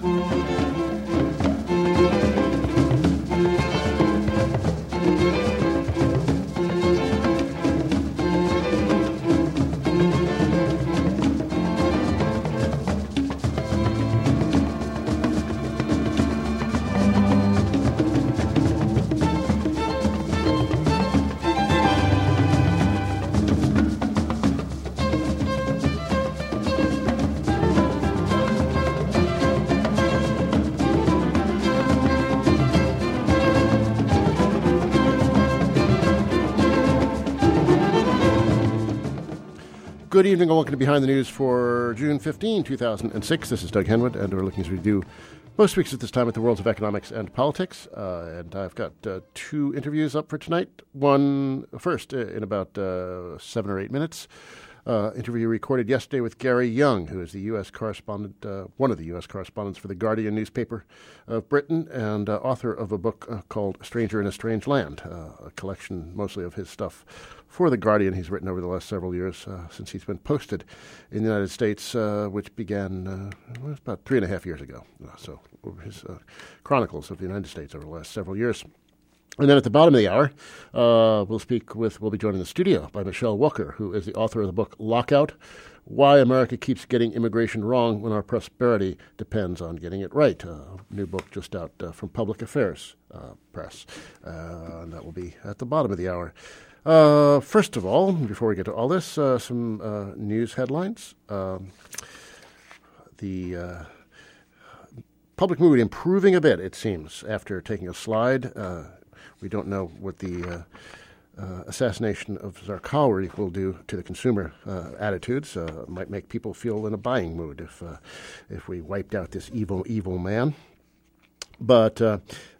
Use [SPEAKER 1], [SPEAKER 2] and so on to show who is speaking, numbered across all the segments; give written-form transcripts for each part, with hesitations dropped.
[SPEAKER 1] Good evening and welcome to Behind the News for June 15, 2006. This is Doug Henwood, and we're looking to review most weeks at this time at the worlds of economics and politics. And I've got two interviews up for tonight. One first in about 7 or 8 minutes. Interview recorded yesterday with Gary Young, who is the U.S. correspondent, one of the U.S. correspondents for the Guardian newspaper of Britain, and author of a book called Stranger in a Strange Land, a collection mostly of his stuff for the Guardian he's written over the last several years since he's been posted in the United States, which began about 3.5 years ago. So his chronicles of the United States over the last several years. And then at the bottom of the hour, we'll be joined in the studio by Michelle Walker, who is the author of the book Lockout: Why America Keeps Getting Immigration Wrong When Our Prosperity Depends on Getting It Right. A new book just out from Public Affairs Press. And that will be at the bottom of the hour. First of all, before we get to all this, some news headlines. The public mood improving a bit, it seems, after taking a slide. We don't know what the assassination of Zarqawi will do to the consumer attitudes. It might make people feel in a buying mood if we wiped out this evil man. But the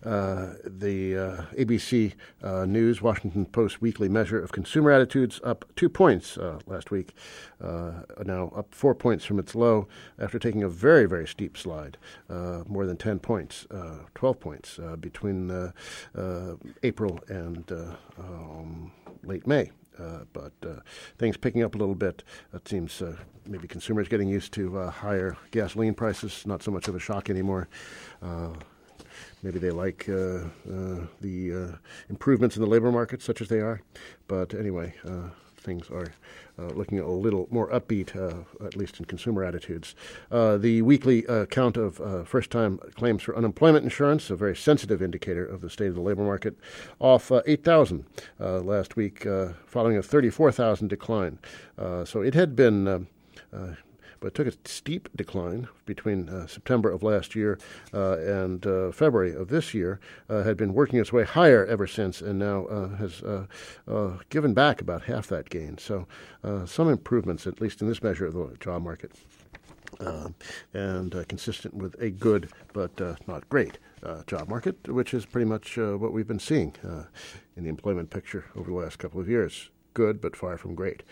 [SPEAKER 1] ABC News Washington Post weekly measure of consumer attitudes up 2 points last week, now up 4 points from its low after taking a very, very steep slide, more than 10 points, 12 points between April and late May. But things picking up a little bit. It seems maybe consumers getting used to higher gasoline prices, not so much of a shock anymore. Maybe they like the improvements in the labor market, such as they are. But anyway, things are looking a little more upbeat, at least in consumer attitudes. The weekly count of first-time claims for unemployment insurance, a very sensitive indicator of the state of the labor market, off 8,000 last week, following a 34,000 decline. So it had been... but it took a steep decline between September of last year and February of this year, had been working its way higher ever since, and now has given back about half that gain. So some improvements, at least in this measure of the job market, and consistent with a good but not great job market, which is pretty much what we've been seeing in the employment picture over the last couple of years. Good, but far from great.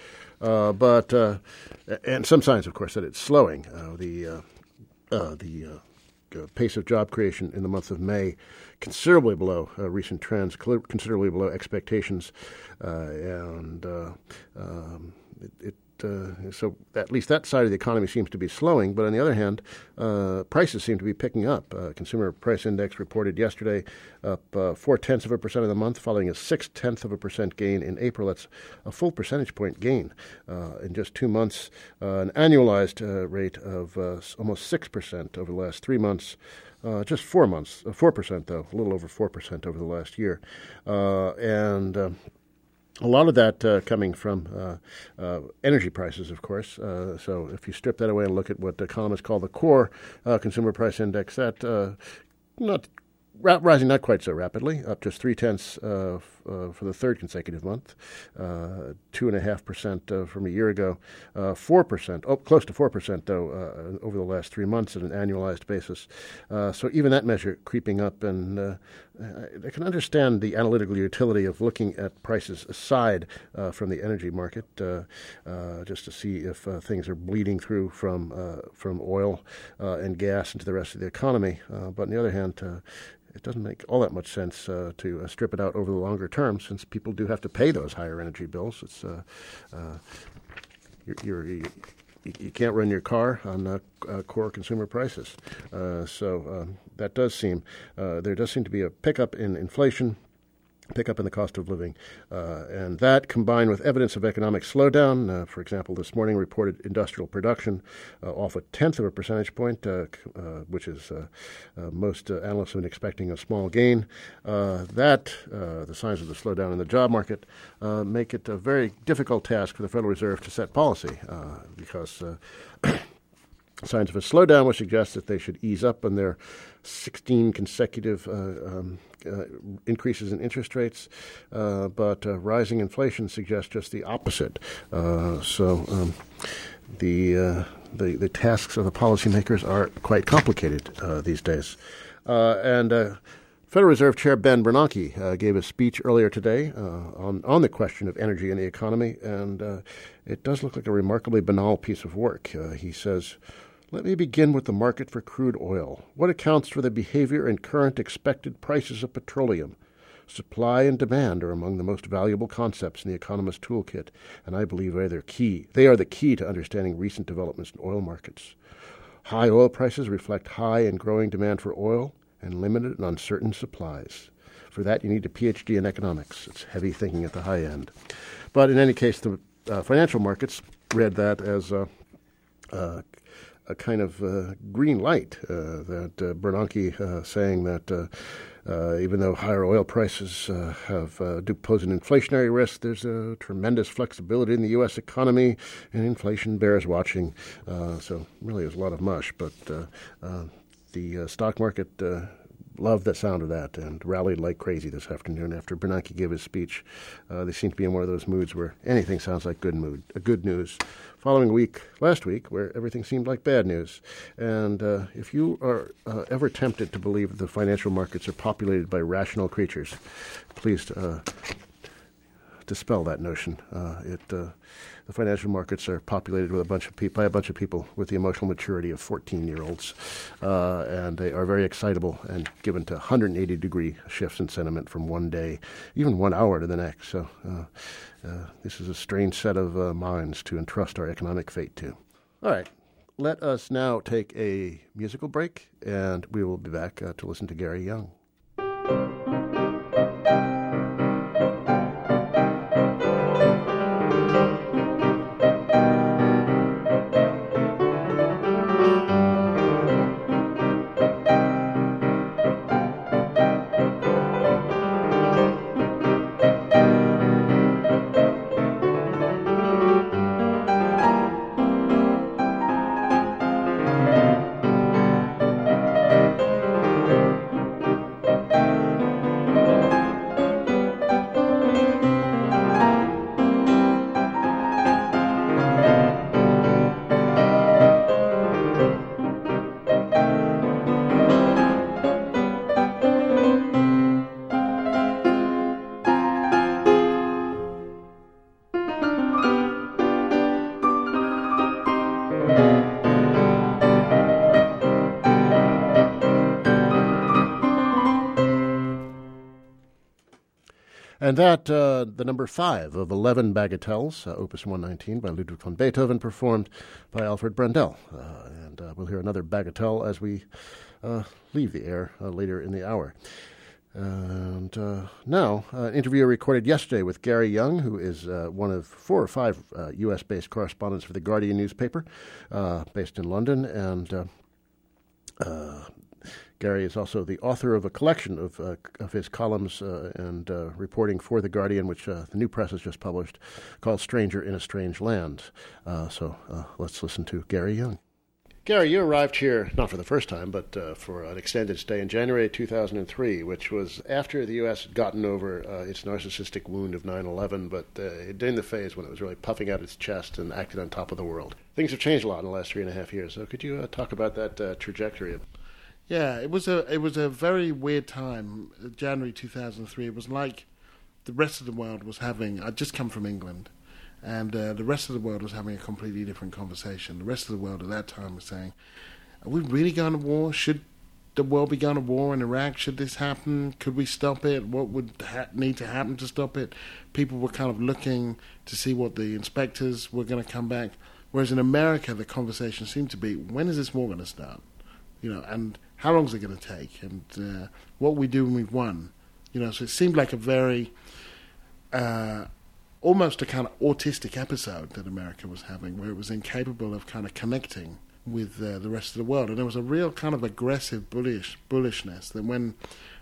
[SPEAKER 1] And some signs, of course, that it's slowing. The pace of job creation in the month of May, considerably below recent trends, considerably below expectations, so at least that side of the economy seems to be slowing. But on the other hand, prices seem to be picking up. Consumer Price Index reported yesterday up 0.4% of the month, following a 0.6% gain in April. That's a full percentage point gain in just 2 months. An annualized rate of almost 6% over the last 3 months. Just 4 months, 4% though, a little over 4% over the last year. A lot of that coming from energy prices, of course. So if you strip that away and look at what economists call the core consumer price index, that rising not quite so rapidly, up just 0.3 for the third consecutive month, 2.5% from a year ago, 4%, close to 4% though, over the last 3 months at an annualized basis. So even that measure creeping up, and I can understand the analytical utility of looking at prices aside from the energy market, just to see if things are bleeding through from oil and gas into the rest of the economy. But on the other hand, it doesn't make all that much sense to strip it out over the longer term, since people do have to pay those higher energy bills. It's you can't run your car on core consumer prices. So that does seem there does seem to be a pickup in inflation, pickup in the cost of living, and that combined with evidence of economic slowdown. For example, this morning reported industrial production off 0.1 of a percentage point, which is most analysts have been expecting a small gain. The signs of the slowdown in the job market make it a very difficult task for the Federal Reserve to set policy because signs of a slowdown would suggest that they should ease up on their 16 consecutive increases in interest rates, but rising inflation suggests just the opposite. The tasks of the policymakers are quite complicated these days. Federal Reserve Chair Ben Bernanke gave a speech earlier today on the question of energy and the economy, and it does look like a remarkably banal piece of work. He says, "Let me begin with the market for crude oil. What accounts for the behavior and current expected prices of petroleum? Supply and demand are among the most valuable concepts in the economist toolkit, and I believe they are the key to understanding recent developments in oil markets. High oil prices reflect high and growing demand for oil and limited and uncertain supplies. For that, you need a PhD in economics. It's heavy thinking at the high end." But in any case, the financial markets read that as a kind of green light, that Bernanke saying that even though higher oil prices do pose an inflationary risk, there's a tremendous flexibility in the U.S. economy, and inflation bears watching. So really there's a lot of mush, but the stock market loved the sound of that and rallied like crazy this afternoon after Bernanke gave his speech. They seem to be in one of those moods where anything sounds like good news. Following a week, last week, where everything seemed like bad news. And if you are ever tempted to believe that the financial markets are populated by rational creatures, please dispel that notion. The financial markets are populated with by a bunch of people with the emotional maturity of 14-year-olds, and they are very excitable and given to 180-degree shifts in sentiment from one day, even 1 hour to the next. So this is a strange set of minds to entrust our economic fate to. All right, let us now take a musical break, and we will be back to listen to Gary Young. And that, the number 5 of 11 bagatelles, Opus 119 by Ludwig van Beethoven, performed by Alfred Brendel. And we'll hear another bagatelle as we leave the air later in the hour. And now, an interview recorded yesterday with Gary Young, who is one of 4 or 5 U.S.-based correspondents for The Guardian newspaper, based in London. And Gary is also the author of a collection of his columns and reporting for The Guardian, which the New Press has just published, called Stranger in a Strange Land. So let's listen to Gary Young. Gary, you arrived here, not for the first time, but for an extended stay in January 2003, which was after the U.S. had gotten over its narcissistic wound of 9/11, but in the phase when it was really puffing out its chest and acting on top of the world. Things have changed a lot in the last 3.5 years, so could you talk about that trajectory?
[SPEAKER 2] Yeah, it was a very weird time, January 2003. It was like the rest of the world was having... I'd just come from England, and the rest of the world was having a completely different conversation. The rest of the world at that time was saying, are we really going to war? Should the world be going to war in Iraq? Should this happen? Could we stop it? What would need to happen to stop it? People were kind of looking to see what the inspectors were going to come back. Whereas in America, the conversation seemed to be, when is this war going to start? And how long is it going to take? And what we do when we've won? So it seemed like a very, almost a kind of autistic episode that America was having, where it was incapable of kind of connecting with the rest of the world. And there was a real kind of aggressive bullishness that when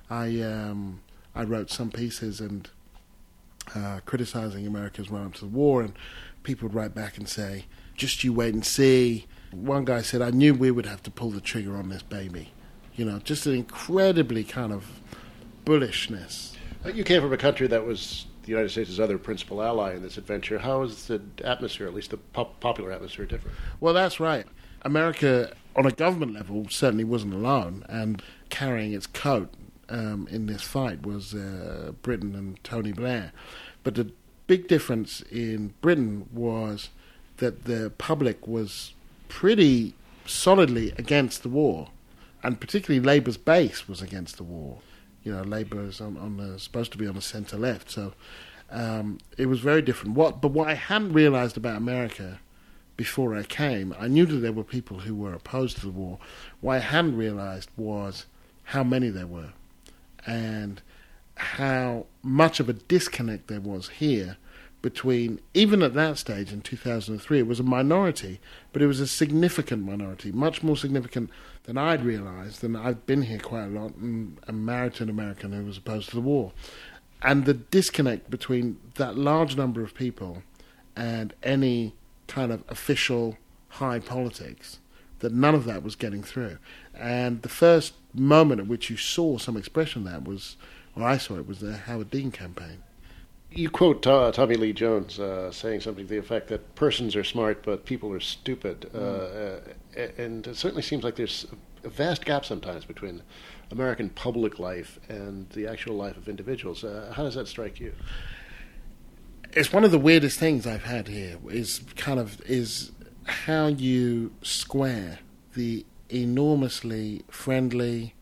[SPEAKER 2] I wrote some pieces and criticizing America's run up to the war, and people would write back and say, just you wait and see. One guy said, I knew we would have to pull the trigger on this baby. Just an incredibly kind of bullishness.
[SPEAKER 1] You came from a country that was the United States' other principal ally in this adventure. How is the atmosphere, at least the popular atmosphere, different?
[SPEAKER 2] Well, that's right. America, on a government level, certainly wasn't alone, and carrying its coat in this fight was Britain and Tony Blair. But the big difference in Britain was that the public was pretty solidly against the war, and particularly Labour's base was against the war. Labour is supposed to be on the centre left, so it was very different. But what I hadn't realised about America before I came, I knew that there were people who were opposed to the war. What I hadn't realised was how many there were, and how much of a disconnect there was here between, even at that stage in 2003, it was a minority, but it was a significant minority, much more significant than I'd realised. And I've been here quite a lot, and I'm married to an American who was opposed to the war. And the disconnect between that large number of people and any kind of official high politics, that none of that was getting through. And the first moment at which you saw some expression of that was, or I saw it, was the Howard Dean campaign.
[SPEAKER 1] You quote Tommy Lee Jones saying something to the effect that persons are smart but people are stupid. And it certainly seems like there's a vast gap sometimes between American public life and the actual life of individuals. How does that strike you?
[SPEAKER 2] It's one of the weirdest things I've had here is how you square the enormously friendly,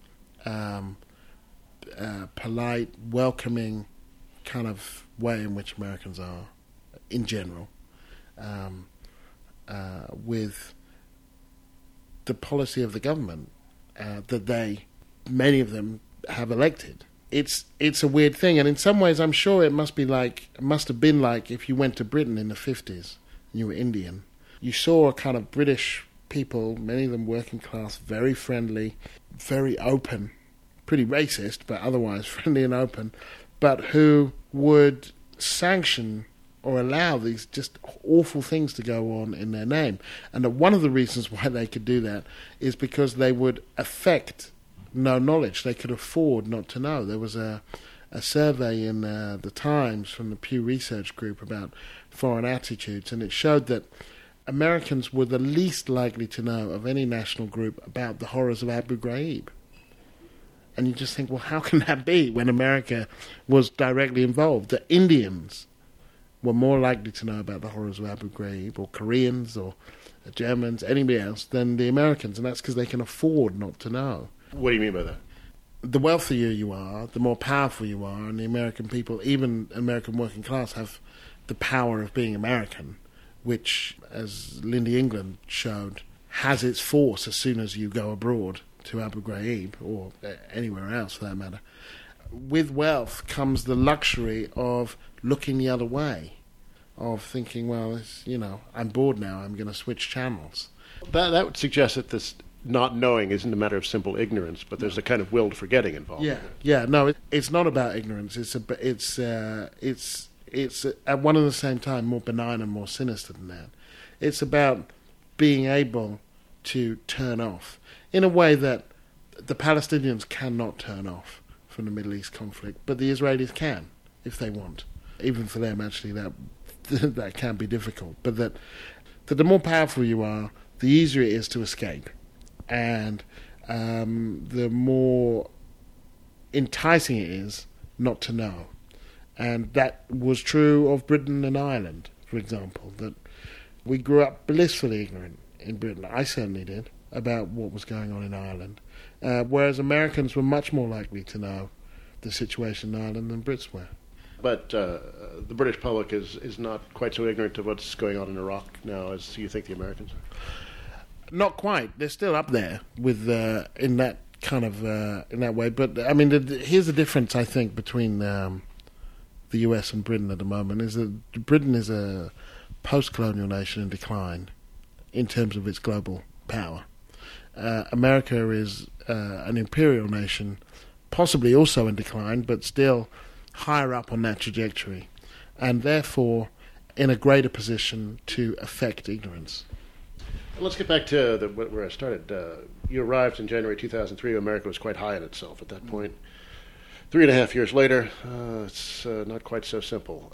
[SPEAKER 2] polite, welcoming kind of way in which Americans are in general, with the policy of the government that many of them have elected. It's a weird thing, and in some ways I'm sure it must have been like if you went to Britain in the 50s and you were Indian. You saw a kind of British people, many of them working class, very friendly, very open, pretty racist, but otherwise friendly and open, but who would sanction or allow these just awful things to go on in their name. And that one of the reasons why they could do that is because they would affect no knowledge. They could afford not to know. There was a survey in the Times from the Pew Research Group about foreign attitudes, and it showed that Americans were the least likely to know of any national group about the horrors of Abu Ghraib. And you just think, well, how can that be when America was directly involved? The Indians were more likely to know about the horrors of Abu Ghraib, or Koreans, or Germans, anybody else, than the Americans, and that's because they can afford not to know.
[SPEAKER 1] What do you mean by that?
[SPEAKER 2] The wealthier you are, the more powerful you are, and the American people, even American working class, have the power of being American, which, as Lindy England showed, has its force as soon as you go abroad to Abu Ghraib, or anywhere else for that matter. With wealth comes the luxury of looking the other way, of thinking, well, I'm bored now, I'm going to switch channels.
[SPEAKER 1] That would suggest that this not knowing isn't a matter of simple ignorance, but there's a kind of willed forgetting involved.
[SPEAKER 2] No, it's not about ignorance. It's at one and the same time more benign and more sinister than that. It's about being able to turn off in a way that the Palestinians cannot turn off from the Middle East conflict, but the Israelis can if they want. Even for them, actually, that can be difficult. But that the more powerful you are, the easier it is to escape, and the more enticing it is not to know. And that was true of Britain and Ireland, for example, that we grew up blissfully ignorant in Britain. I certainly did, about what was going on in Ireland, whereas Americans were much more likely to know the situation in Ireland than Brits were.
[SPEAKER 1] But the British public is not quite so ignorant of what's going on in Iraq now as you think the Americans are.
[SPEAKER 2] Not quite. They're still up there with in that kind of in that way. But I mean, here's the difference I think between the US and Britain at the moment is that Britain is a post-colonial nation in decline in terms of its global power. America is an imperial nation, possibly also in decline, but still higher up on that trajectory, and therefore in a greater position to affect ignorance.
[SPEAKER 1] Let's get back to where I started. You arrived in January 2003. America was quite high in itself at that point. 3.5 years later, it's not quite so simple.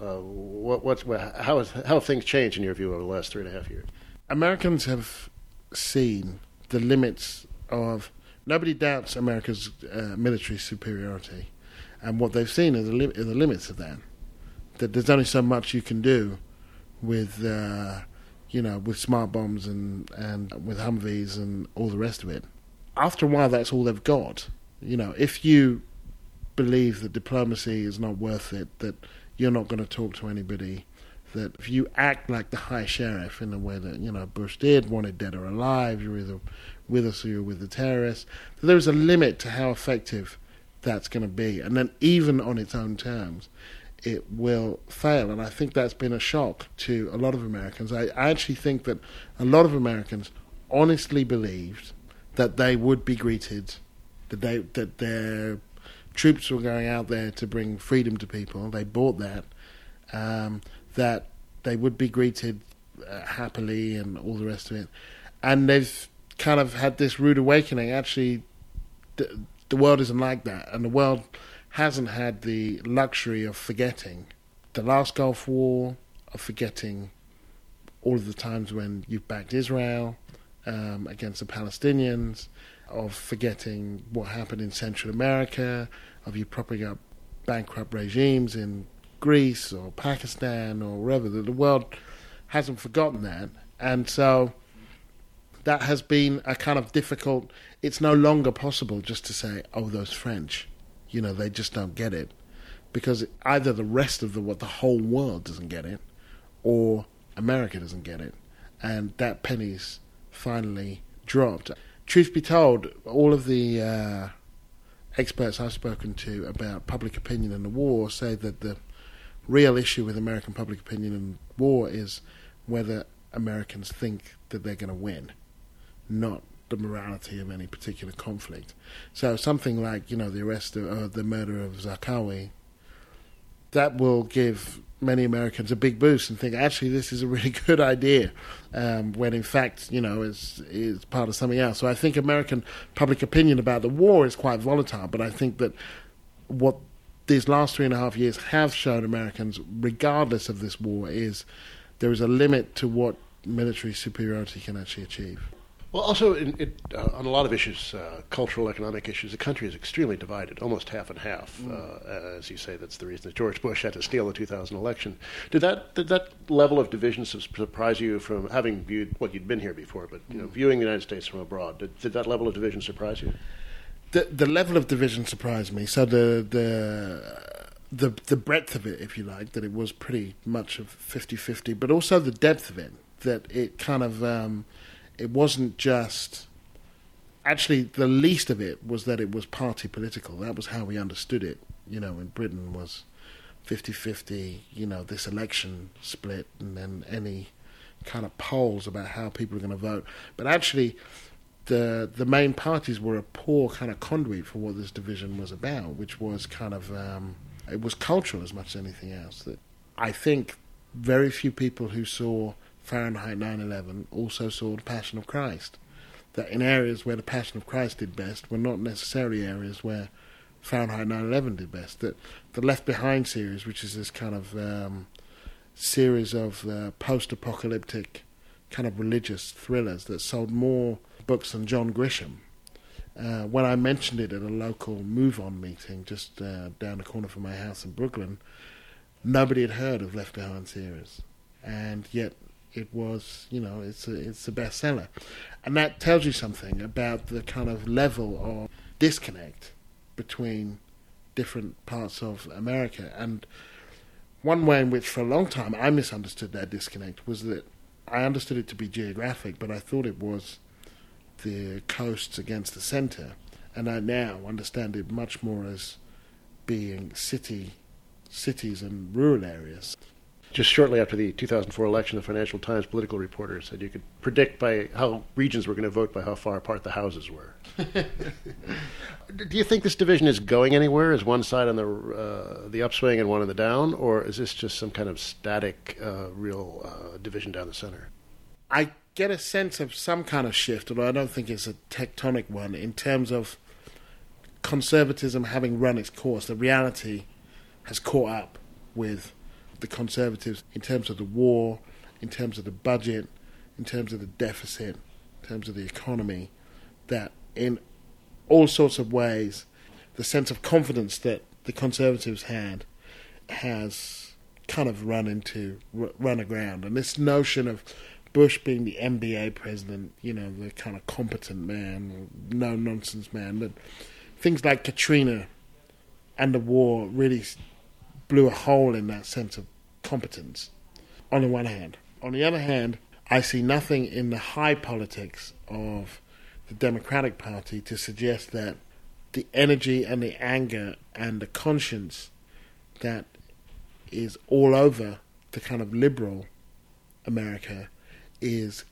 [SPEAKER 1] How have things changed in your view over the last 3.5 years?
[SPEAKER 2] Americans have seen the limits of... Nobody doubts America's military superiority, and what they've seen are the limits of that. That there's only so much you can do with, with smart bombs and with Humvees and all the rest of it. After a while, that's all they've got. If you believe that diplomacy is not worth it, that you're not going to talk to anybody, that if you act like the high sheriff in the way that Bush did, wanted dead or alive, you're either with us or you're with the terrorists, there's a limit to how effective that's going to be. And then even on its own terms, it will fail. And I think that's been a shock to a lot of Americans. I actually think that a lot of Americans honestly believed that they would be greeted, that their troops were going out there to bring freedom to people. They bought that. That they would be greeted happily and all the rest of it. And they've kind of had this rude awakening. Actually, the world isn't like that. And the world hasn't had the luxury of forgetting the last Gulf War, of forgetting all of the times when you've backed Israel against the Palestinians, of forgetting what happened in Central America, of you propping up bankrupt regimes in Greece or Pakistan or wherever. The world hasn't forgotten that. And so that has been a kind of difficult... It's no longer possible just to say, oh, those French, they just don't get it. Because either the rest of the whole world doesn't get it, or America doesn't get it. And that penny's finally dropped. Truth be told, all of the experts I've spoken to about public opinion in the war say that the real issue with American public opinion in war is whether Americans think that they're going to win, not the morality of any particular conflict. So something like, the arrest of the murder of Zarqawi, that will give many Americans a big boost and think, actually, this is a really good idea, when in fact, is part of something else. So I think American public opinion about the war is quite volatile, but I think that what these last 3.5 years have shown Americans, regardless of this war, is there is a limit to what military superiority can actually achieve.
[SPEAKER 1] Well, also, on a lot of issues, cultural, economic issues, the country is extremely divided, almost half and half. As you say, that's the reason that George Bush had to steal the 2000 election. Did that level of division surprise you from having viewed, you'd been here before, but viewing the United States from abroad? Did that level of division surprise you?
[SPEAKER 2] The level of division surprised me. So the breadth of it, if you like, that it was pretty much of 50-50, but also the depth of it, that it kind of, it wasn't just... Actually, the least of it was that it was party political. That was how we understood it. In Britain was 50-50, this election split, and then any kind of polls about how people are going to vote. But actually... The main parties were a poor kind of conduit for what this division was about, which was kind of it was cultural as much as anything else. That I think very few people who saw Fahrenheit 9/11 also saw the Passion of Christ. That in areas where the Passion of Christ did best were not necessarily areas where Fahrenheit 9/11 did best. That the Left Behind series, which is this kind of series of post-apocalyptic kind of religious thrillers that sold more books than John Grisham. When I mentioned it at a local move-on meeting just down the corner from my house in Brooklyn, nobody had heard of Left Behind series, and yet it was, it's a bestseller, and that tells you something about the kind of level of disconnect between different parts of America. And one way in which for a long time I misunderstood that disconnect was that I understood it to be geographic, but I thought it was the coasts against the centre. And I now understand it much more as being cities and rural areas.
[SPEAKER 1] Just shortly after the 2004 election, the Financial Times political reporter said you could predict by how regions were going to vote by how far apart the houses were. Do you think this division is going anywhere? Is one side on the upswing and one on the down? Or is this just some kind of static, real division down the center?
[SPEAKER 2] I get a sense of some kind of shift, although I don't think it's a tectonic one, in terms of conservatism having run its course. The reality has caught up with the Conservatives in terms of the war, in terms of the budget, in terms of the deficit, in terms of the economy, that in all sorts of ways the sense of confidence that the Conservatives had has kind of run aground. And this notion of Bush being the MBA president, the kind of competent man, no-nonsense man, that things like Katrina and the war really blew a hole in that sense of competence, on the one hand. On the other hand, I see nothing in the high politics of the Democratic Party to suggest that the energy and the anger and the conscience that is all over the kind of liberal America is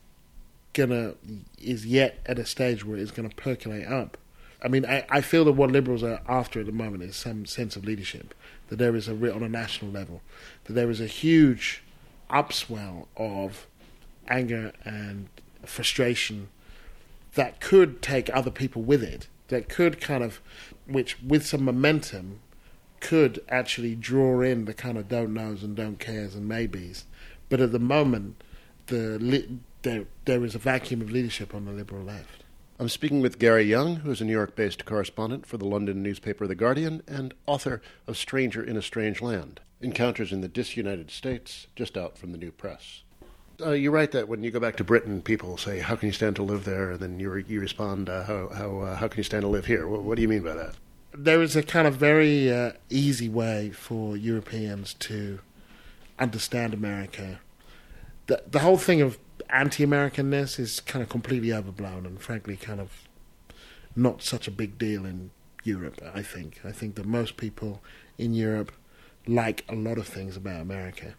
[SPEAKER 2] yet at a stage where it's going to percolate up. I mean, I feel that what liberals are after at the moment is some sense of leadership, that there is on a national level, that there is a huge upswell of anger and frustration that could take other people with it, that could which with some momentum could actually draw in the kind of don't knows and don't cares and maybes. But at the moment, there is a vacuum of leadership on the liberal left.
[SPEAKER 1] I'm speaking with Gary Young, who is a New York-based correspondent for the London newspaper The Guardian and author of Stranger in a Strange Land, Encounters in the Disunited States, just out from the New Press. You write that when you go back to Britain, people say, how can you stand to live there? And then you respond, how can you stand to live here? What do you mean by that?
[SPEAKER 2] There is a kind of very easy way for Europeans to understand America. The whole thing of anti-Americanness is kind of completely overblown and frankly kind of not such a big deal in Europe, I think. I think that most people in Europe like a lot of things about America.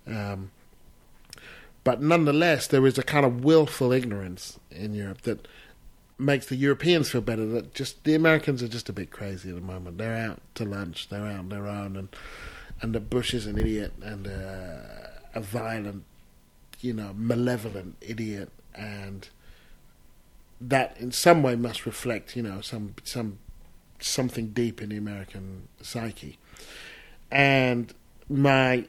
[SPEAKER 2] But nonetheless, there is a kind of willful ignorance in Europe that makes the Europeans feel better, that just the Americans are just a bit crazy at the moment. They're out to lunch, they're out on their own, and the Bush is an idiot and a violent, malevolent idiot, and that in some way must reflect, something deep in the American psyche. And my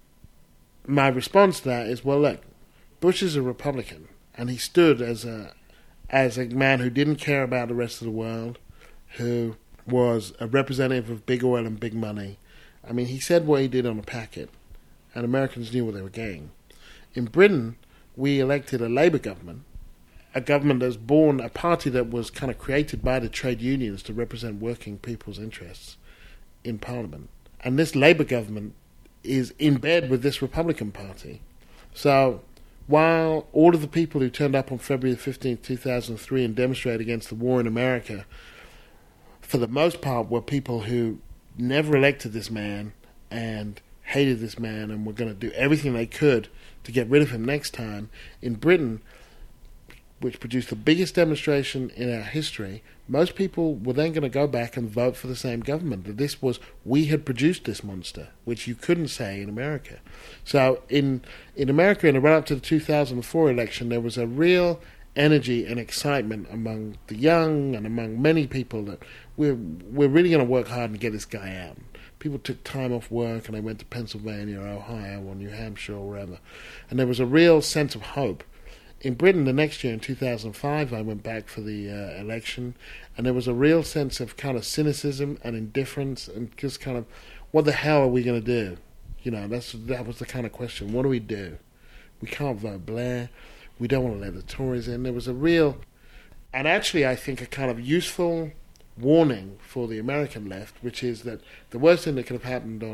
[SPEAKER 2] response to that is, well, look, Bush is a Republican, and he stood as a man who didn't care about the rest of the world, who was a representative of big oil and big money. I mean, he said what he did on a packet, and Americans knew what they were getting. In Britain, we elected a Labour government, a government that's born a party that was kind of created by the trade unions to represent working people's interests in Parliament. And this Labour government is in bed with this Republican Party. So while all of the people who turned up on February 15th, 2003 and demonstrated against the war in America, for the most part, were people who never elected this man and hated this man and were going to do everything they could to get rid of him next time, in Britain, which produced the biggest demonstration in our history, most people were then going to go back and vote for the same government. That this was, we had produced this monster, which you couldn't say in America. So in America, in the run-up to the 2004 election, there was a real energy and excitement among the young and among many people that we're really going to work hard and get this guy out. People took time off work and they went to Pennsylvania or Ohio or New Hampshire or wherever. And there was a real sense of hope. In Britain, the next year, in 2005, I went back for the election, and there was a real sense of kind of cynicism and indifference and just kind of, what the hell are we going to do? That was the kind of question. What do we do? We can't vote Blair. We don't want to let the Tories in. There was a real, and actually I think a kind of useful warning for the American left, which is that the worst thing that could have happened on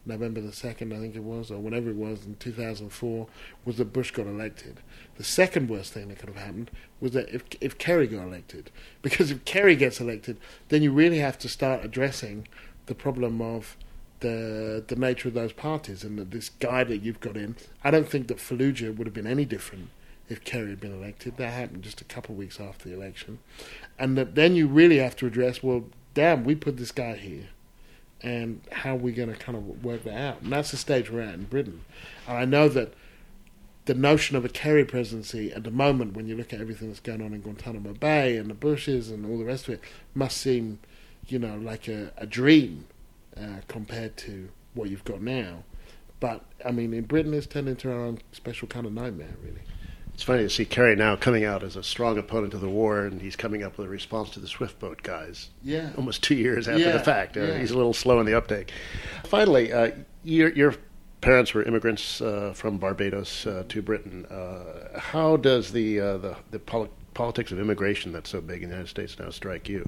[SPEAKER 2] November the 2nd, I think it was, or whenever it was, in 2004, was that Bush got elected. The second worst thing that could have happened was that if Kerry got elected. Because if Kerry gets elected, then you really have to start addressing the problem of the nature of those parties and that this guy that you've got in. I don't think that Fallujah would have been any different if Kerry had been elected. That happened just a couple of weeks after the election. And that then you really have to address, well, damn, we put this guy here. And how are we going to kind of work that out? And that's the stage we're at in Britain. And I know that the notion of a Kerry presidency at the moment, when you look at everything that's going on in Guantanamo Bay and the Bushes and all the rest of it, must seem, like a dream compared to what you've got now. But, I mean, in Britain, it's turned into our own special kind of nightmare, really.
[SPEAKER 1] It's funny to see Kerry now coming out as a strong opponent of the war, and he's coming up with a response to the Swift boat guys.
[SPEAKER 2] Yeah.
[SPEAKER 1] Almost 2 years after the fact. He's a little slow in the uptake. Finally, your parents were immigrants from Barbados to Britain. How does the politics of immigration that's so big in the United States now strike you?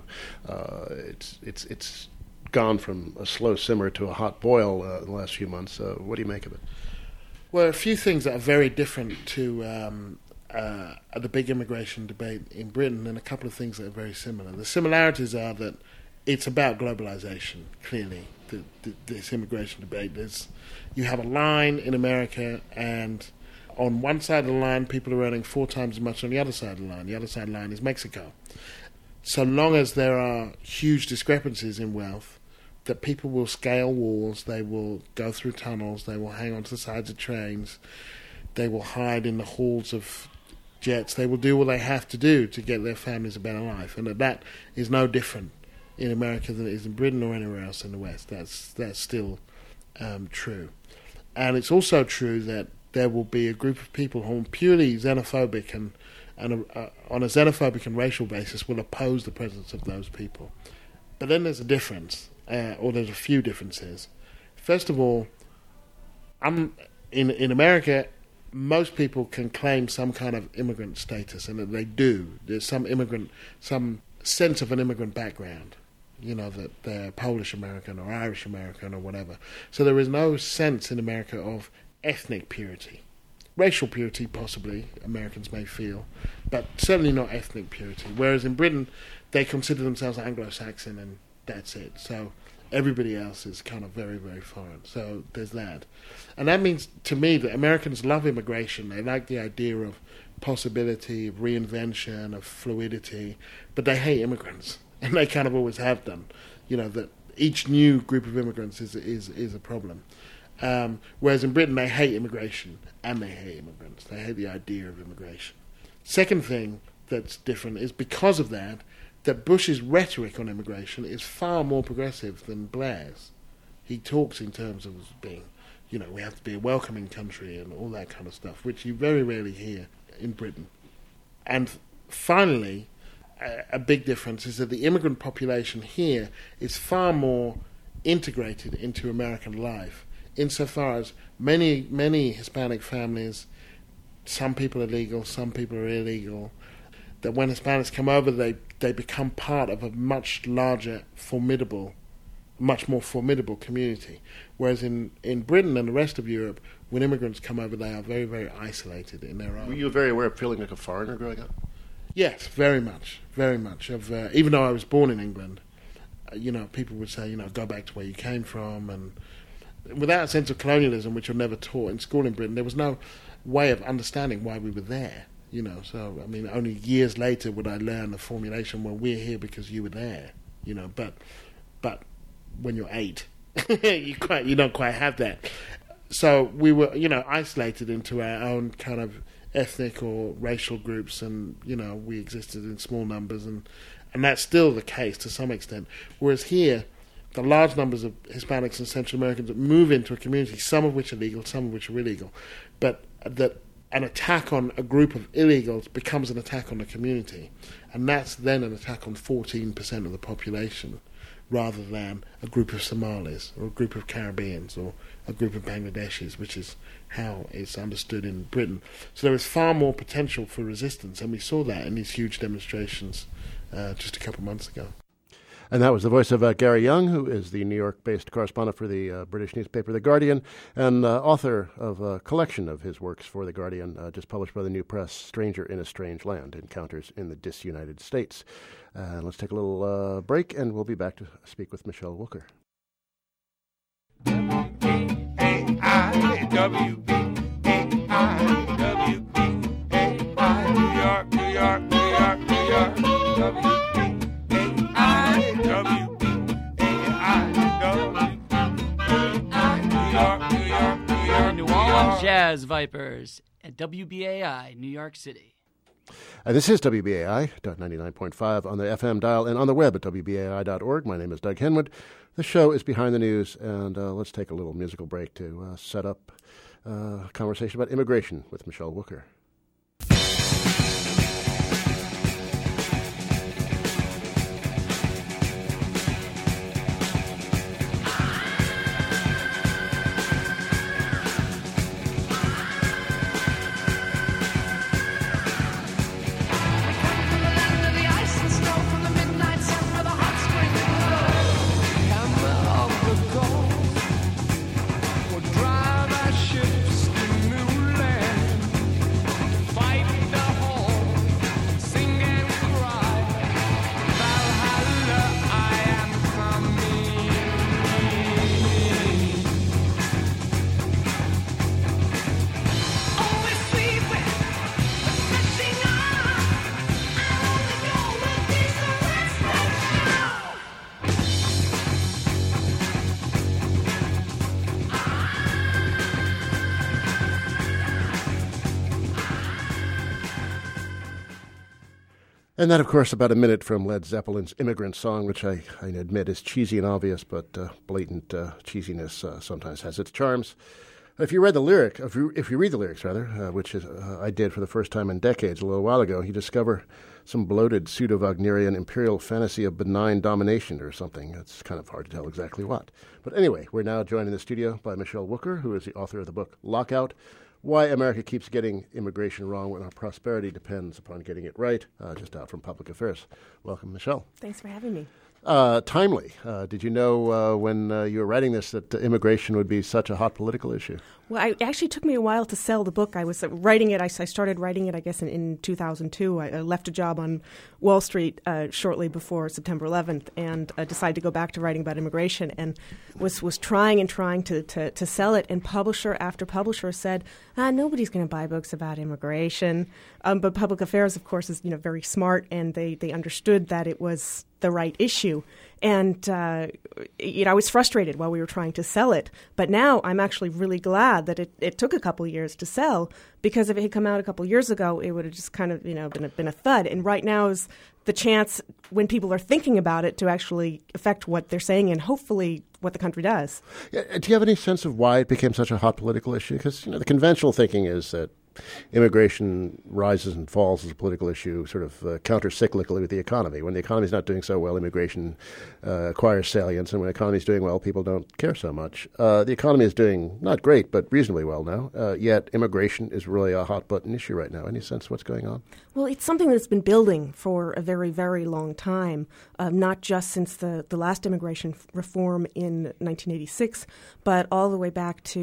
[SPEAKER 1] It's gone from a slow simmer to a hot boil in the last few months. What do you make of it?
[SPEAKER 2] Well, a few things that are very different to the big immigration debate in Britain, and a couple of things that are very similar. The similarities are that it's about globalization, clearly, this immigration debate. You have a line in America, and on one side of the line, people are earning 4 times as much on the other side of the line. The other side of the line is Mexico. So long as there are huge discrepancies in wealth, that people will scale walls, they will go through tunnels, they will hang onto the sides of trains, they will hide in the halls of jets, they will do what they have to do to get their families a better life. And that is no different in America than it is in Britain or anywhere else in the West. That's still true. And it's also true that there will be a group of people who are purely xenophobic and on a xenophobic and racial basis will oppose the presence of those people. But then there's a difference. Or there's a few differences. First of all, in America, most people can claim some kind of immigrant status, and that they do. There's some sense of an immigrant background, that they're Polish American or Irish American or whatever. So there is no sense in America of ethnic purity. Racial purity, possibly, Americans may feel, but certainly not ethnic purity. Whereas in Britain, they consider themselves Anglo-Saxon and that's it. So everybody else is kind of very, very foreign. So there's that. And that means, to me, that Americans love immigration. They like the idea of possibility, of reinvention, of fluidity, but they hate immigrants. And they kind of always have done. That each new group of immigrants is a problem. Whereas in Britain, they hate immigration and they hate immigrants. They hate the idea of immigration. Second thing that's different is because of that Bush's rhetoric on immigration is far more progressive than Blair's. He talks in terms of being, we have to be a welcoming country and all that kind of stuff, which you very rarely hear in Britain. And finally, a big difference is that the immigrant population here is far more integrated into American life, insofar as many Hispanic families, some people are legal, some people are illegal, that when Hispanics come over, they become part of a much larger, much more formidable community. Whereas in Britain and the rest of Europe, when immigrants come over, they are very, very isolated in their own.
[SPEAKER 1] Were you very aware of feeling like a foreigner growing up?
[SPEAKER 2] Yes, very much, very much. Even though I was born in England, people would say, go back to where you came from, and without a sense of colonialism, which you're never taught in school in Britain, there was no way of understanding why we were there. So, I mean, only years later would I learn the formulation, well, we're here because you were there, but when you're 8, you don't quite have that. So we were, isolated into our own kind of ethnic or racial groups, and, we existed in small numbers, and that's still the case to some extent. Whereas here, the large numbers of Hispanics and Central Americans that move into a community, some of which are legal, some of which are illegal, but that an attack on a group of illegals becomes an attack on the community. And that's then an attack on 14% of the population, rather than a group of Somalis or a group of Caribbeans or a group of Bangladeshis, which is how it's understood in Britain. So there is far more potential for resistance, and we saw that in these huge demonstrations just a couple of months ago.
[SPEAKER 1] And that was the voice of Gary Younge, who is the New York-based correspondent for the British newspaper The Guardian and author of a collection of his works for The Guardian, just published by the New Press, Stranger in a Strange Land, Encounters in the Disunited States. Let's take a little break, and we'll be back to speak with Michelle Wucker.
[SPEAKER 3] Jazz Vipers at WBAI, New York City.
[SPEAKER 1] This is WBAI, 99.5 on the FM dial and on the web at WBAI.org. My name is Doug Henwood. The show is Behind the News, and let's take a little musical break to set up a conversation about immigration with Michelle Wucker. And that, of course, about a minute from Led Zeppelin's Immigrant Song, which I admit is cheesy and obvious, but blatant cheesiness sometimes has its charms. If you read the lyric, if you read the lyrics, which is, I did for the first time in decades a little while ago, you discover some bloated pseudo-Wagnerian imperial fantasy of benign domination or something. It's kind of hard to tell exactly what. But anyway, we're now joined in the studio by Michelle Wucker, who is the author of the book Lockout: Why America Keeps Getting Immigration Wrong When Our Prosperity Depends Upon Getting It Right, just out from Public Affairs. Welcome, Michelle.
[SPEAKER 4] Thanks for having me.
[SPEAKER 1] Timely. Did you know when you were writing this that immigration would be such a hot political issue?
[SPEAKER 4] Well, it actually took me a while to sell the book. I was writing it. I started writing it, I guess, in 2002. I left a job on Wall Street shortly before September 11th and decided to go back to writing about immigration and was trying to sell it. And publisher after publisher said, nobody's going to buy books about immigration. But Public Affairs, of course, is very smart, and they understood that it was the right issue. And I was frustrated while we were trying to sell it. But now I'm actually really glad that it took a couple of years to sell, because if it had come out a couple of years ago, it would have just kind of been a thud. And right now is the chance, when people are thinking about it, to actually affect what they're saying and hopefully what the country does.
[SPEAKER 1] Yeah, do you have any sense of why it became such a hot political issue? Because the conventional thinking is that immigration rises and falls as a political issue, sort of counter-cyclically with the economy. When the economy is not doing so well, immigration acquires salience, and when the economy is doing well, people don't care so much. The economy is doing not great, but reasonably well now, yet immigration is really a hot-button issue right now. Any sense of what's going on?
[SPEAKER 4] Well, it's something that's been building for a very, very long time, not just since the last immigration reform in 1986, but all the way back to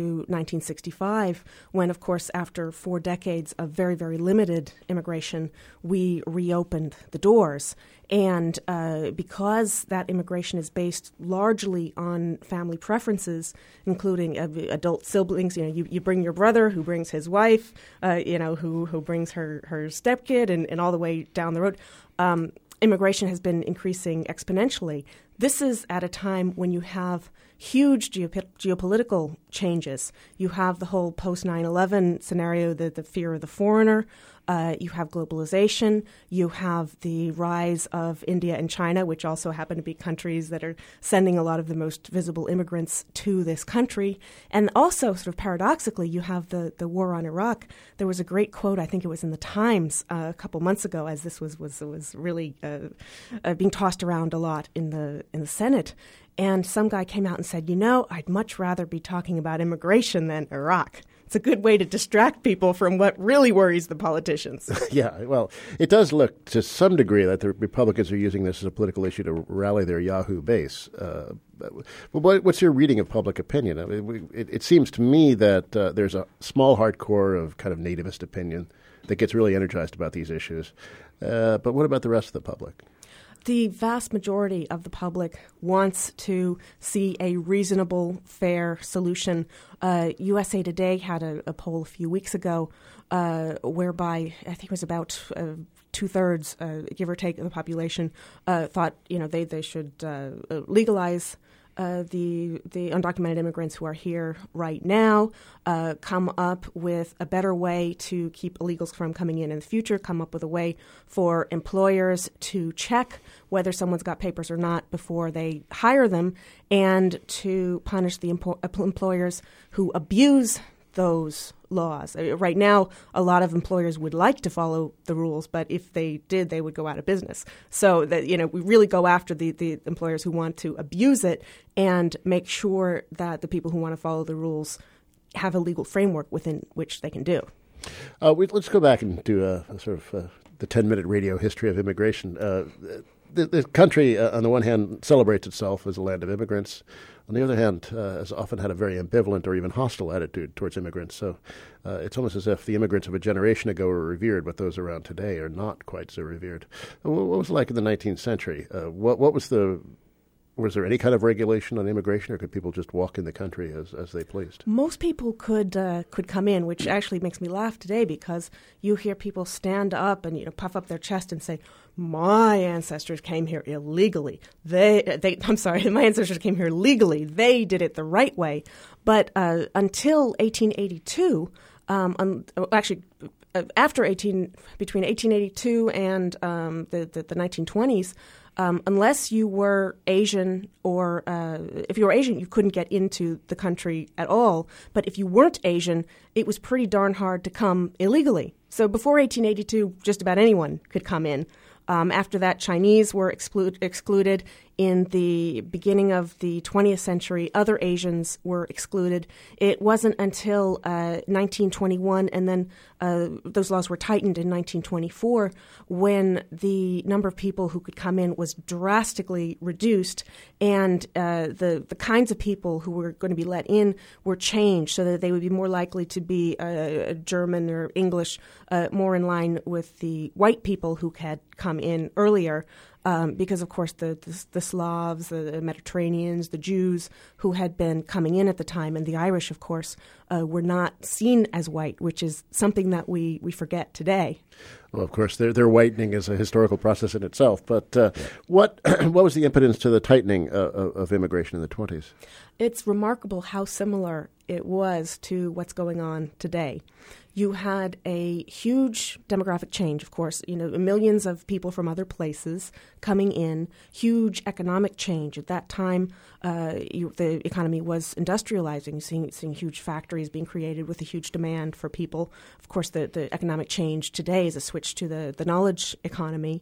[SPEAKER 4] 1965, when, of course, after 4 decades of very, very limited immigration, we reopened the doors. And because that immigration is based largely on family preferences, including adult siblings, you bring your brother who brings his wife, who brings her stepkid, and all the way down the road, immigration has been increasing exponentially. This is at a time when you have huge geopolitical changes. You have the whole post-9/11 scenario, the fear of the foreigner. You have globalization. You have the rise of India and China, which also happen to be countries that are sending a lot of the most visible immigrants to this country. And also, sort of paradoxically, you have the war on Iraq. There was a great quote, I think it was in the Times a couple months ago, as this was really being tossed around a lot in the Senate. And some guy came out and said, I'd much rather be talking about immigration than Iraq. It's a good way to distract people from what really worries the politicians.
[SPEAKER 1] Yeah, well, it does look to some degree that the Republicans are using this as a political issue to rally their Yahoo base. What's your reading of public opinion? I mean, it seems to me that there's a small hardcore of kind of nativist opinion that gets really energized about these issues. But what about the rest of the public?
[SPEAKER 4] The vast majority of the public wants to see a reasonable, fair solution. USA Today had a poll a few weeks ago whereby I think it was about 2/3, give or take, of the population thought they should legalize the undocumented immigrants who are here right now, come up with a better way to keep illegals from coming in the future, come up with a way for employers to check whether someone's got papers or not before they hire them, and to punish the employers who abuse those laws. Right now, a lot of employers would like to follow the rules, but if they did, they would go out of business. So that we really go after the employers who want to abuse it and make sure that the people who want to follow the rules have a legal framework within which they can do.
[SPEAKER 1] Let's go back and do a sort of the 10-minute radio history of immigration. The country, on the one hand, celebrates itself as a land of immigrants. On the other hand, has often had a very ambivalent or even hostile attitude towards immigrants. So it's almost as if the immigrants of a generation ago were revered, but those around today are not quite so revered. What was it like in the 19th century? Was there any kind of regulation on immigration, or could people just walk in the country as they pleased?
[SPEAKER 4] Most people could come in, which actually makes me laugh today, because you hear people stand up and puff up their chest and say, "My ancestors came here illegally. My ancestors came here legally. They did it the right way." But until 1882, between 1882 and the 1920s. Unless you were Asian, or if you were Asian, you couldn't get into the country at all. But if you weren't Asian, it was pretty darn hard to come illegally. So before 1882, just about anyone could come in. After that, Chinese were excluded. In the beginning of the 20th century, other Asians were excluded. It wasn't until 1921, and then those laws were tightened in 1924, when the number of people who could come in was drastically reduced, and the kinds of people who were going to be let in were changed so that they would be more likely to be German or English, more in line with the white people who had come in earlier. Because, of course, the Slavs, the Mediterraneans, the Jews who had been coming in at the time, and the Irish, of course, were not seen as white, which is something that we forget today.
[SPEAKER 1] Well, of course, their whitening is a historical process in itself. But what was the impetus to the tightening of immigration in the 20s?
[SPEAKER 4] It's remarkable how similar it was to what's going on today. You had a huge demographic change, of course, millions of people from other places coming in, huge economic change. At that time, the economy was industrializing, seeing huge factories being created with a huge demand for people. Of course, the economic change today is a switch to the knowledge economy.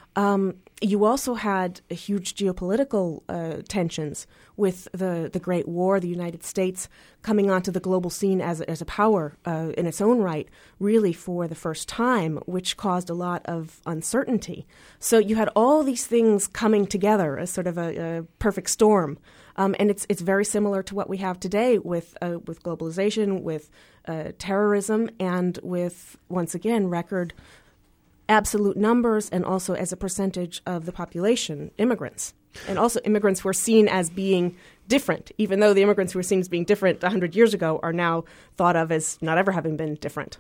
[SPEAKER 4] You also had huge geopolitical tensions with the Great War, the United States coming onto the global scene as a power in its own right, really for the first time, which caused a lot of uncertainty. So you had all these things coming together as sort of a perfect storm. And it's very similar to what we have today with globalization, with terrorism, and with, once again, record absolute numbers, and also as a percentage of the population, immigrants. And also immigrants were seen as being different, even though the immigrants who were seen as being different 100 years ago are now thought of as not ever having been different.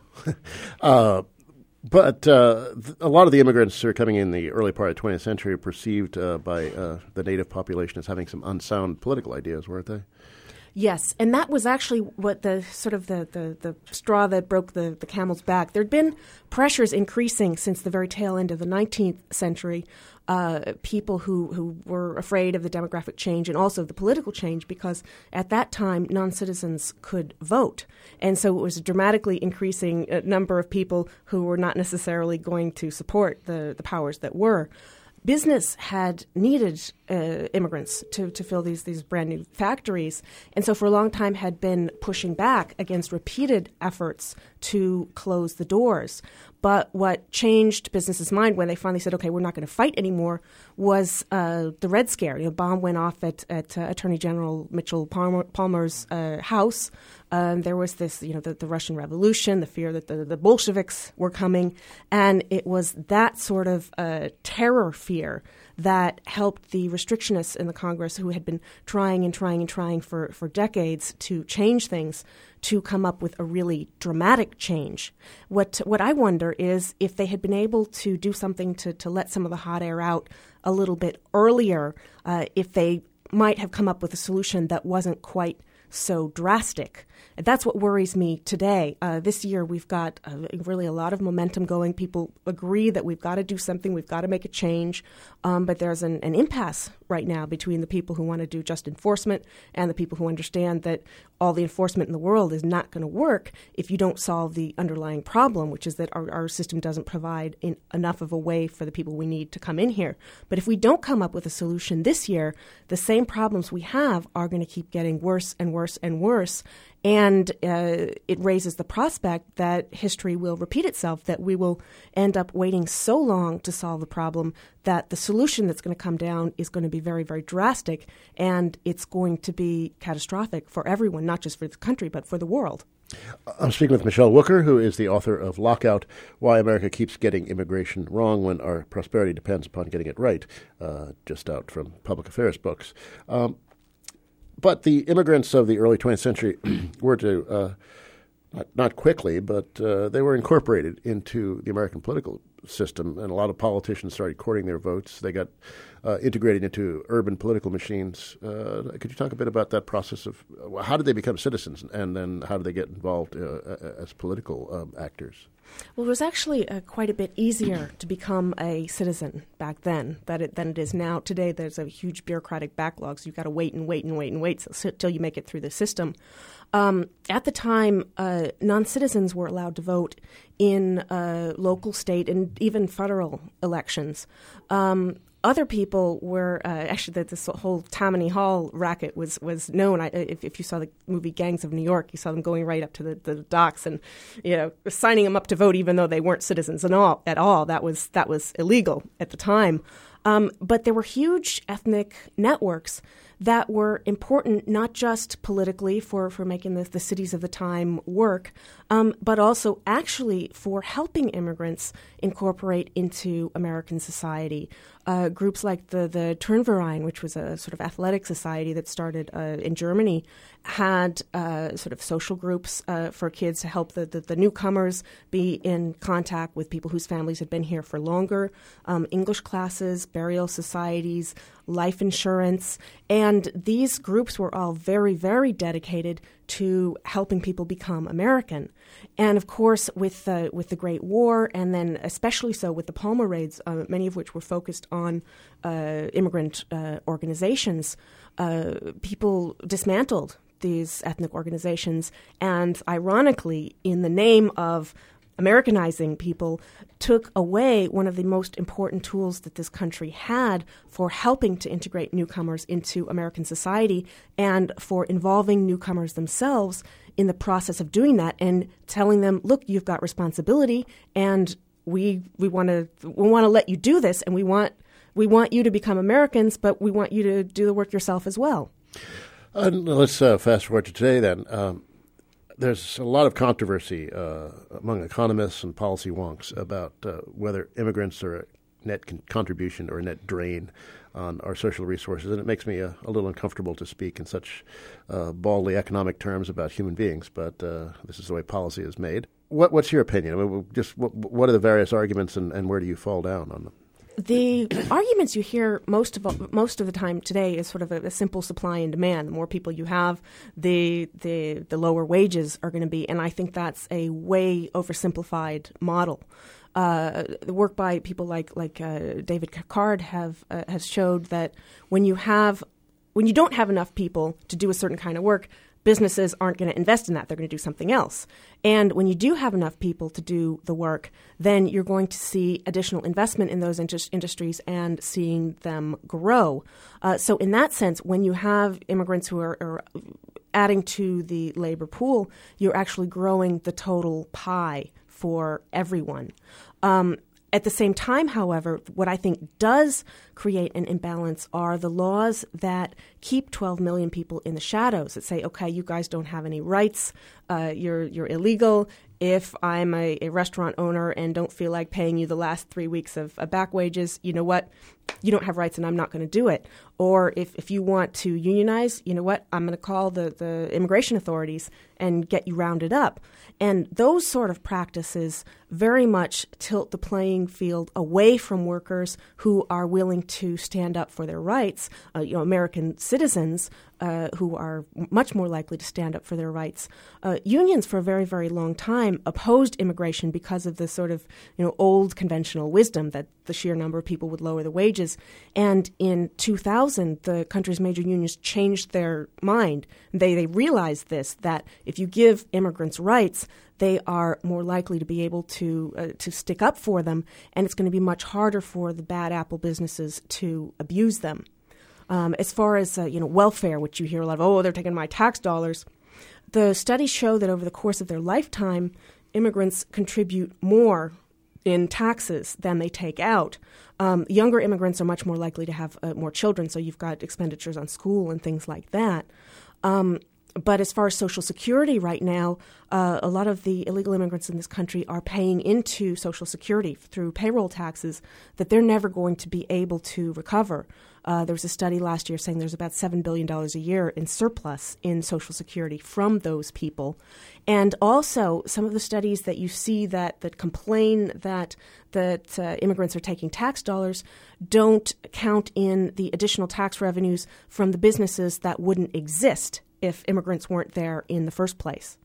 [SPEAKER 1] But a lot of the immigrants who are coming in the early part of the 20th century are perceived by the native population as having some unsound political ideas, weren't they?
[SPEAKER 4] Yes, and that was actually what the straw that broke the camel's back. There had been pressures increasing since the very tail end of the 19th century, people who were afraid of the demographic change and also the political change, because at that time non-citizens could vote. And so it was a dramatically increasing number of people who were not necessarily going to support the powers that were. business had needed immigrants to fill these brand new factories, and so for a long time had been pushing back against repeated efforts to close the doors. But what changed business's mind when they finally said, okay, we're not going to fight anymore, was the Red Scare. A bomb went off at Attorney General Mitchell Palmer's house. There was this, the Russian Revolution, the fear that the Bolsheviks were coming. And it was that sort of terror fear that helped the restrictionists in the Congress, who had been trying for decades to change things, to come up with a really dramatic change. What I wonder is if they had been able to do something to let some of the hot air out a little bit earlier, if they might have come up with a solution that wasn't quite so drastic. And that's what worries me today. This year we've got really a lot of momentum going. People agree that we've got to do something, we've got to make a change, but there's an impasse right now between the people who want to do just enforcement and the people who understand that all the enforcement in the world is not going to work if you don't solve the underlying problem, which is that our system doesn't provide enough of a way for the people we need to come in here. But if we don't come up with a solution this year, the same problems we have are going to keep getting worse and worse and worse. And it raises the prospect that history will repeat itself, that we will end up waiting so long to solve the problem that the solution that's going to come down is going to be very, very drastic, and it's going to be catastrophic for everyone, not just for the country, but for the world.
[SPEAKER 1] I'm speaking with Michelle Wucker, who is the author of Lockout, Why America Keeps Getting Immigration Wrong When Our Prosperity Depends Upon Getting It Right, just out from Public Affairs Books. But the immigrants of the early 20th century were not quickly, but they were incorporated into the American political system, and a lot of politicians started courting their votes. They got integrated into urban political machines. Could you talk a bit about that process of how did they become citizens, and then how did they get involved as political actors?
[SPEAKER 4] Well, it was actually quite a bit easier to become a citizen back then than it is now. Today, there's a huge bureaucratic backlog, so you've got to wait till you make it through the system. At the time, non-citizens were allowed to vote in local, state, and even federal elections. Other people were actually this whole Tammany Hall racket was known. If you saw the movie Gangs of New York, you saw them going right up to the docks and signing them up to vote, even though they weren't citizens at all. That was illegal at the time. But there were huge ethnic networks that were important, not just politically for making the cities of the time work, but also actually for helping immigrants incorporate into American society. Groups like the Turnverein, which was a sort of athletic society that started in Germany, had sort of social groups for kids to help the newcomers be in contact with people whose families had been here for longer, English classes, burial societies, life insurance. And these groups were all very, very dedicated to helping people become American. And of course, with the Great War, and then especially so with the Palmer raids, many of which were focused on immigrant organizations, people dismantled these ethnic organizations, and ironically, in the name of Americanizing people, took away one of the most important tools that this country had for helping to integrate newcomers into American society and for involving newcomers themselves in the process of doing that and telling them, look, you've got responsibility, and we want to let you do this, and we want you to become Americans, but we want you to do the work yourself as well.
[SPEAKER 1] Let's fast forward to today then. There's a lot of controversy among economists and policy wonks about whether immigrants are a net contribution or a net drain on our social resources, and it makes me a little uncomfortable to speak in such baldly economic terms about human beings, but this is the way policy is made. What's your opinion? I mean, just what are the various arguments, and where do you fall down on them?
[SPEAKER 4] The arguments you hear most of the time today is sort of a simple supply and demand. The more people you have, the lower wages are going to be, and I think that's a way oversimplified model. The work by people like David Card has showed that when you don't have enough people to do a certain kind of work, businesses aren't going to invest in that. They're going to do something else. And when you do have enough people to do the work, then you're going to see additional investment in those industries and seeing them grow. So in that sense, when you have immigrants who are adding to the labor pool, you're actually growing the total pie for everyone. At the same time, however, what I think does create an imbalance are the laws that keep 12 million people in the shadows, that say, okay, you guys don't have any rights, you're illegal. If I'm a restaurant owner and don't feel like paying you the last 3 weeks of back wages, you know what? You don't have rights and I'm not going to do it. Or if you want to unionize, you know what? I'm going to call the immigration authorities and get you rounded up. And those sort of practices very much tilt the playing field away from workers who are willing to stand up for their rights, American citizens who are much more likely to stand up for their rights. Unions for a very, very long time opposed immigration because of the sort of old conventional wisdom that the sheer number of people would lower the wages. And in 2000, the country's major unions changed their mind. They realized this, that if you give immigrants rights, they are more likely to be able to stick up for them, and it's going to be much harder for the bad apple businesses to abuse them. As far as welfare, which you hear a lot of, they're taking my tax dollars, the studies show that over the course of their lifetime, immigrants contribute more in taxes than they take out. Younger immigrants are much more likely to have more children, so you've got expenditures on school and things like that. But as far as Social Security right now, a lot of the illegal immigrants in this country are paying into Social Security through payroll taxes that they're never going to be able to recover. There was a study last year saying there's about $7 billion a year in surplus in Social Security from those people. And also some of the studies that you see that complain that immigrants are taking tax dollars don't count in the additional tax revenues from the businesses that wouldn't exist if immigrants weren't there in the first place.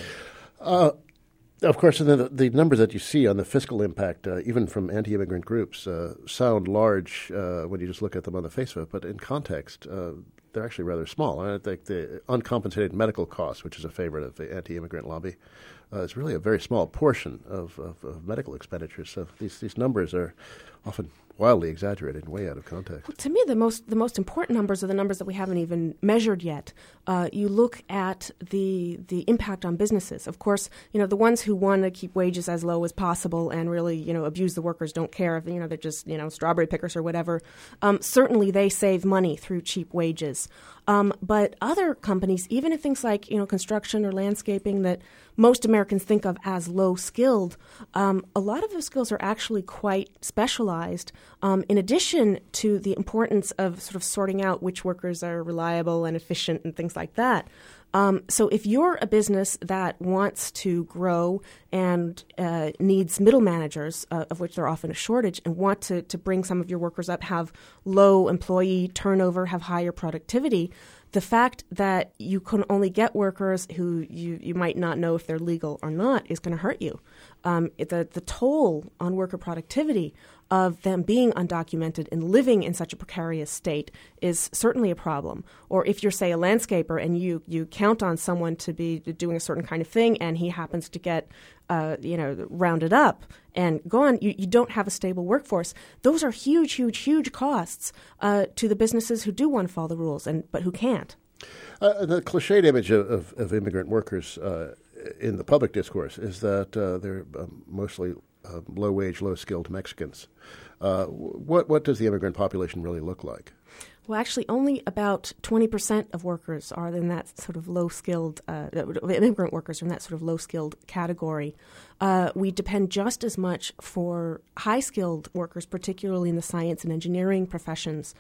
[SPEAKER 1] Of course, the numbers that you see on the fiscal impact, even from anti-immigrant groups, sound large when you just look at them on the face of it. But in context, they're actually rather small. I think the uncompensated medical costs, which is a favorite of the anti-immigrant lobby, is really a very small portion of medical expenditures. So these numbers are often wildly exaggerated and way out of context.
[SPEAKER 4] Well, to me, the most important numbers are the numbers that we haven't even measured yet. You look at the impact on businesses. Of course, the ones who want to keep wages as low as possible and really, abuse the workers don't care if, they're just, strawberry pickers or whatever. Certainly they save money through cheap wages. But other companies, even in things like, construction or landscaping that most Americans think of as low-skilled, a lot of those skills are actually quite specialized. In addition to the importance of sort of sorting out which workers are reliable and efficient and things like that. So if you're a business that wants to grow and needs middle managers, of which there are often a shortage, and want to bring some of your workers up, have low employee turnover, have higher productivity, the fact that you can only get workers who you might not know if they're legal or not is going to hurt you. The toll on worker productivity of them being undocumented and living in such a precarious state is certainly a problem. Or if you're, say, a landscaper and you count on someone to be doing a certain kind of thing and he happens to get rounded up and gone, you don't have a stable workforce. Those are huge, huge, huge costs to the businesses who do want to follow the rules but who can't.
[SPEAKER 1] The cliched image of immigrant workers in the public discourse is that they're mostly low-wage, low-skilled Mexicans. What does the immigrant population really look like?
[SPEAKER 4] Well, actually, only about 20% of workers are in that sort of low-skilled, immigrant workers are in that sort of low-skilled category. We depend just as much for high-skilled workers, particularly in the science and engineering professions.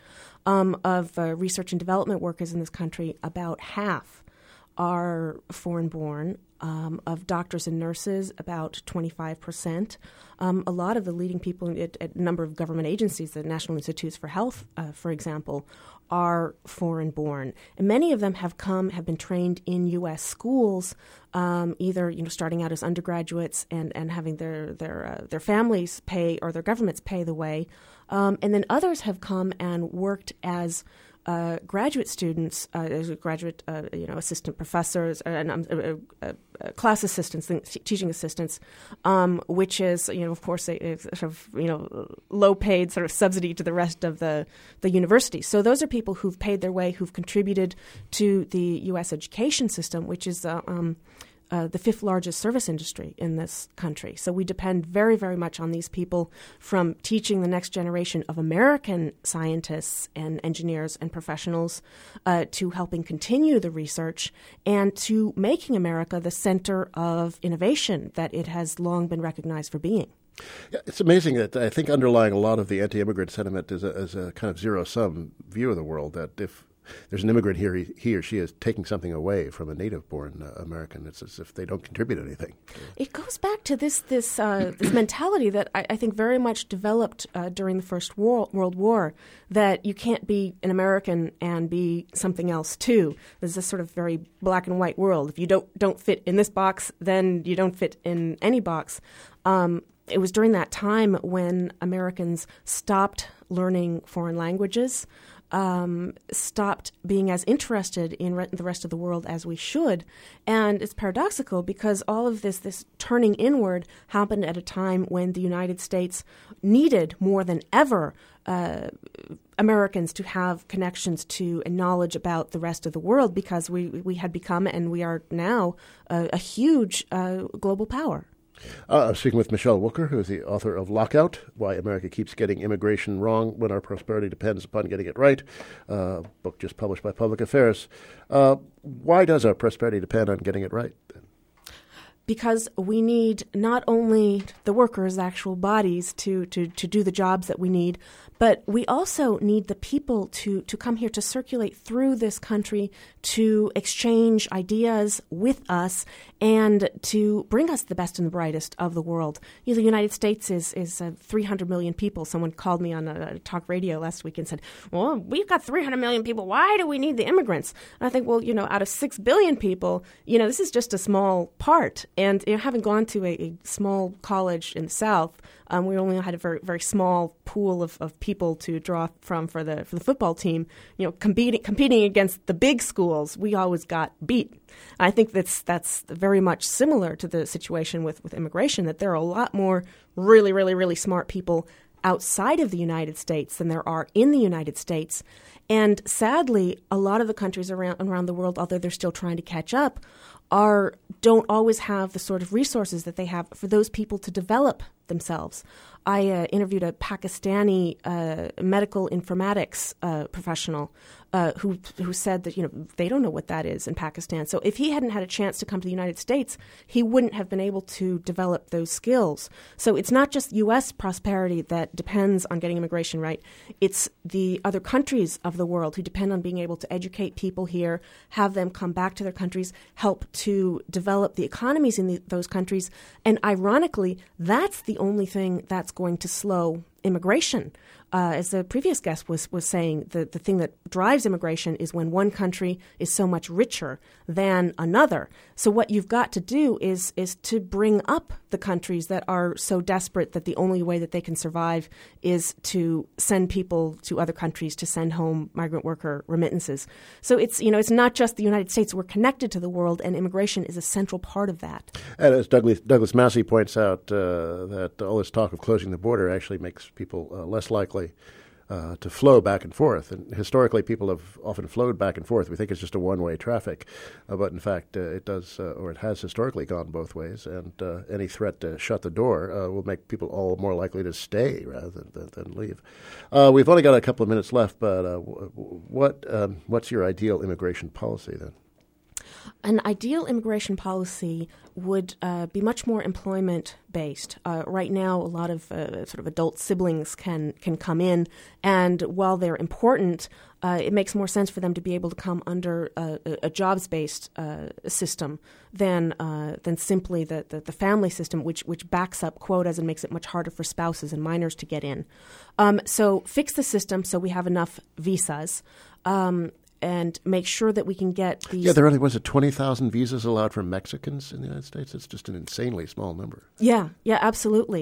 [SPEAKER 4] Of research and development workers in this country, about half are foreign-born. Of doctors and nurses, about 25%. A lot of the leading people at a number of government agencies, the National Institutes for Health, for example, are foreign-born. And many of them have been trained in U.S. schools, either starting out as undergraduates and having their families pay or their governments pay the way. And then others have come and worked as graduate students, graduate assistant professors, class assistants, teaching assistants, which is of course a sort of low paid sort of subsidy to the rest of the university. So those are people who've paid their way, who've contributed to the U.S. education system, which is the fifth largest service industry in this country. So we depend very, very much on these people, from teaching the next generation of American scientists and engineers and professionals to helping continue the research and to making America the center of innovation that it has long been recognized for being.
[SPEAKER 1] Yeah, it's amazing that I think underlying a lot of the anti-immigrant sentiment is a kind of zero-sum view of the world, that if there's an immigrant here, he or she is taking something away from a native-born American. It's as if they don't contribute anything.
[SPEAKER 4] It goes back to this mentality that I think very much developed during the First World War, that you can't be an American and be something else too. There's this sort of very black and white world. If you don't fit in this box, then you don't fit in any box. It was during that time when Americans stopped learning foreign languages, stopped being as interested in the rest of the world as we should. And it's paradoxical because all of this turning inward happened at a time when the United States needed more than ever Americans to have connections to and knowledge about the rest of the world, because we had become, and we are now, a huge global power.
[SPEAKER 1] I'm speaking with Michelle Wucker, who is the author of Lockout, Why America Keeps Getting Immigration Wrong When Our Prosperity Depends Upon Getting It Right, book just published by Public Affairs. Why does our prosperity depend on getting it right?
[SPEAKER 4] Because we need not only the workers' actual bodies to do the jobs that we need, but we also need the people to come here to circulate through this country, to exchange ideas with us, and to bring us the best and the brightest of the world. The United States is 300 million people. Someone called me on a talk radio last week and said, well, we've got 300 million people. Why do we need the immigrants? And I think, well, out of 6 billion people, this is just a small part. And having gone to a small college in the South, we only had a very, very small pool of people to draw from for the football team. Competing against the big schools, we always got beat. I think that's very much similar to the situation with immigration, that there are a lot more really, really, really smart people outside of the United States than there are in the United States. And sadly, a lot of the countries around the world, although they're still trying to catch up, don't always have the sort of resources that they have for those people to develop themselves. I interviewed a Pakistani medical informatics professional who said that they don't know what that is in Pakistan. So if he hadn't had a chance to come to the United States, he wouldn't have been able to develop those skills. So it's not just U.S. prosperity that depends on getting immigration right. It's the other countries of the world who depend on being able to educate people here, have them come back to their countries, help to develop the economies in those countries. And ironically, that's the only thing that's going to slow immigration. As the previous guest was saying, the thing that drives immigration is when one country is so much richer than another. So what you've got to do is to bring up the countries that are so desperate that the only way that they can survive is to send people to other countries, to send home migrant worker remittances. So it's not just the United States. We're connected to the world, and immigration is a central part of that.
[SPEAKER 1] And as Douglas Massey points out, that all this talk of closing the border actually makes people less likely to flow back and forth. And historically, people have often flowed back and forth. We think it's just a one-way traffic, but in fact, it does, or it has historically gone both ways. And any threat to shut the door will make people all more likely to stay rather than leave. We've only got a couple of minutes left, but what's your ideal immigration policy then?
[SPEAKER 4] An ideal immigration policy would be much more employment-based. Right now, a lot of sort of adult siblings can come in, and while they're important, it makes more sense for them to be able to come under a jobs-based system than simply the family system, which backs up quotas and makes it much harder for spouses and minors to get in. So fix the system so we have enough visas. And make sure that we can get these...
[SPEAKER 1] Yeah, there only was 20,000 visas allowed for Mexicans in the United States. It's just an insanely small number.
[SPEAKER 4] Yeah, absolutely.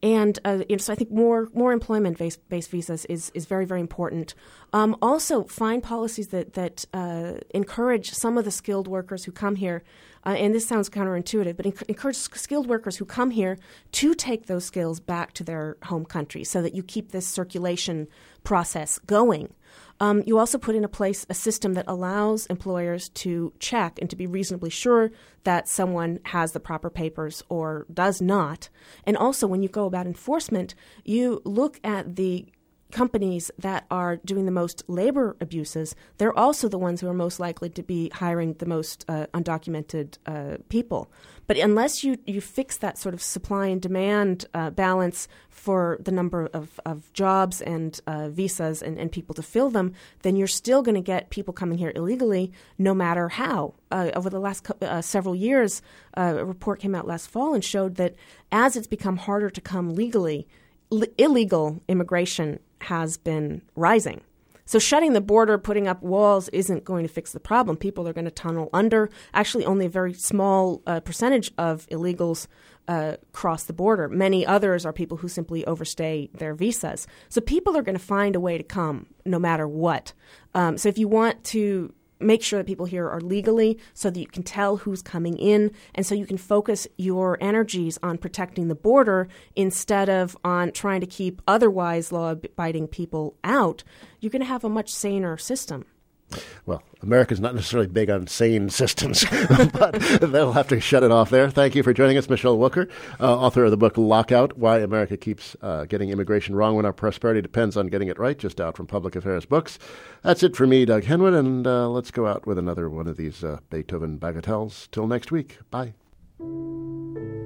[SPEAKER 4] And so I think more employment-based visas is very, very important. Also, find policies that encourage some of the skilled workers who come here, and this sounds counterintuitive, but encourage skilled workers who come here to take those skills back to their home country so that you keep this circulation process going. You also put in place a system that allows employers to check and to be reasonably sure that someone has the proper papers or does not. And also, when you go about enforcement, you look at the companies that are doing the most labor abuses. They're also the ones who are most likely to be hiring the most undocumented people. But unless you fix that sort of supply and demand balance for the number of jobs and visas and people to fill them, then you're still going to get people coming here illegally no matter how. Over the last several years, a report came out last fall and showed that as it's become harder to come legally, illegal immigration has been rising. So shutting the border, putting up walls isn't going to fix the problem. People are going to tunnel under. Actually, only a very small percentage of illegals cross the border. Many others are people who simply overstay their visas. So people are going to find a way to come no matter what. So if you want to make sure that people here are legally so that you can tell who's coming in and so you can focus your energies on protecting the border instead of on trying to keep otherwise law-abiding people out, you're going to have a much saner system.
[SPEAKER 1] Well, America's not necessarily big on sane systems, but they'll have to shut it off there. Thank you for joining us, Michelle Wucker, author of the book Lockout, Why America Keeps Getting Immigration Wrong When Our Prosperity Depends on Getting It Right, just out from Public Affairs Books. That's it for me, Doug Henwood, and let's go out with another one of these Beethoven bagatelles. Till next week. Bye.